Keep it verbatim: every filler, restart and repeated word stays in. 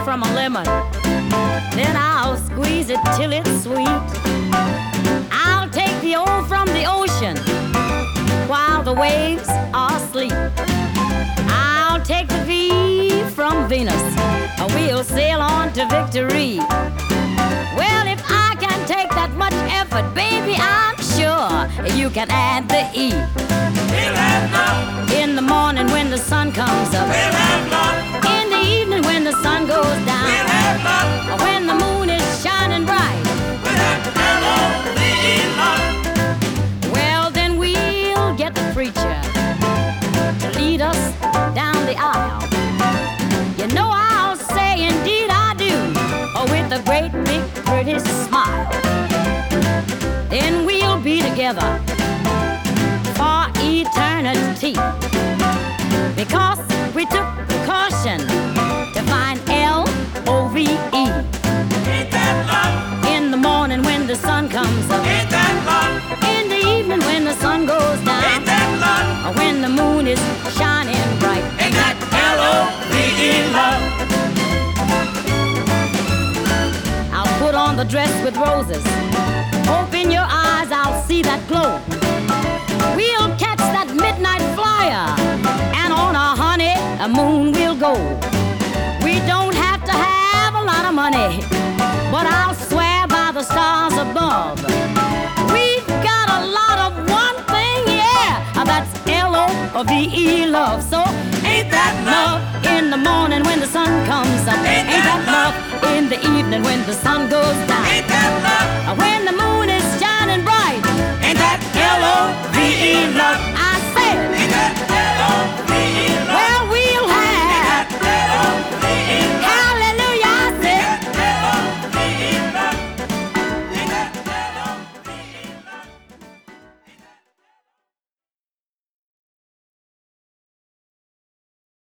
from a lemon. Then I'll squeeze it till it's sweet. I'll take the O from the ocean while the waves are asleep. I'll take the V from Venus, and we'll sail on to victory. Well, if I can take that much effort, baby, I'm sure you can add the E. We'll have love. In the morning when the sun comes up. We'll have love. In the evening when the sun goes down. We'll have love. When the moon is shining bright. We'll have L O V E love. Well, then we'll get the preacher to lead us down the aisle. You know I'll say indeed I do, oh, with a great big pretty smile. Then we'll be together for eternity, because we took caution to find L O V E. Ain't that love? In the morning when the sun comes up. Ain't that love? In the evening when the sun goes down. Ain't that love? When the moon is shining bright. Ain't that L O V E love? I'll put on the dress with roses. Open your eyes, I'll see that glow. We'll catch that midnight flyer, and on a honey a moon we'll go. We don't have to have a lot of money, but I'll swear by the stars above, we've got a lot of one thing, yeah, that's L O V E love. So Ain't that love? in the morning when the sun comes up. Ain't that love? In the evening when the sun goes down. Ain't that love? When the moon is shining bright. Ain't that L O V E love?